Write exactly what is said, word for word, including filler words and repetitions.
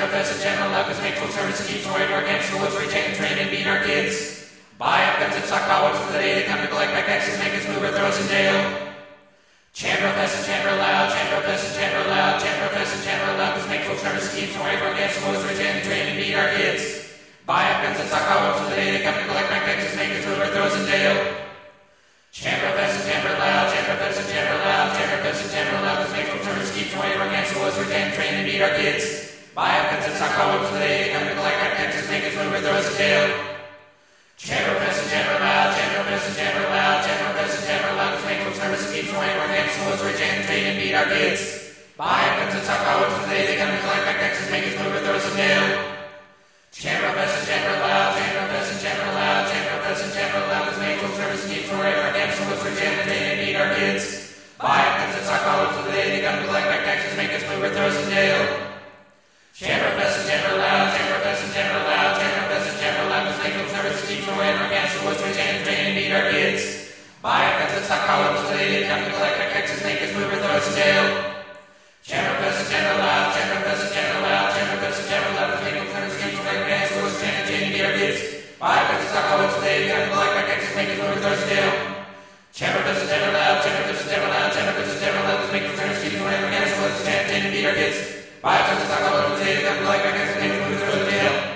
Professor General Love is make full service and keeps away to our against the woods, retain, train, and beat our kids. Buy up guns and stockpile weapons for the day they come to collect back taxes, make us move or throw us in jail. Chant Professor General Loud, chant Professor General Loud, chant Professor General Love is make full service and keeps away to our against the woods, retain, train, and beat our kids. Buy up guns and stockpile weapons for the day they come to collect back taxes, make us move or throw us in jail. Chant Professor General Loud, chant Professor General Loud, chant Professor General Love is make full service and keeps away to our against the woods, retain, train, and beat our kids. Buy up guns and stockpile weapons for the day they come to collect back taxes, make us move or throw us in jail. Chant Professor General Loud, chant Professor General Loud, chant Professor General Loud is make full service and keeps away to our against the woods, retain, train, and beat our kids. Buy up guns and stockpile weapons for the day they come to collect back taxes, make us move or throw us in jail. Chant Professor General Loud, chant Professor General Loud, chant Professor General Loud is make full service and keeps away to our against the woods, retain, train, and beat our kids. Buy up guns and stockpile weapons for the day they come to collect back taxes, make us move or throw us in jail. Chant Professor General Loud, chant Professor General Loud, chant Professor General Loud is make full service and keeps away to our against the woods, retain, train, and beat our kids. Buy up guns and stockpile weapons for the day they come to collect back taxes, make us move or throw us in jail. Chant Professor General Loud, chant Professor General Loud, chant Professor General Loud is make full service and keeps away to our against the woods, retain, train, and beat our kids. Buy up guns and stockpile weapons for the day they come to collect back taxes, make us move or throw us in jail. Chant Professor General Loud, chant Professor General Loud, chant Professor General Loud is make full service and keeps away to our against the woods, retain, train, and beat our kids. Buy up guns and stockpile weapons for the day they come to collect back taxes, make us move or throw us in jail.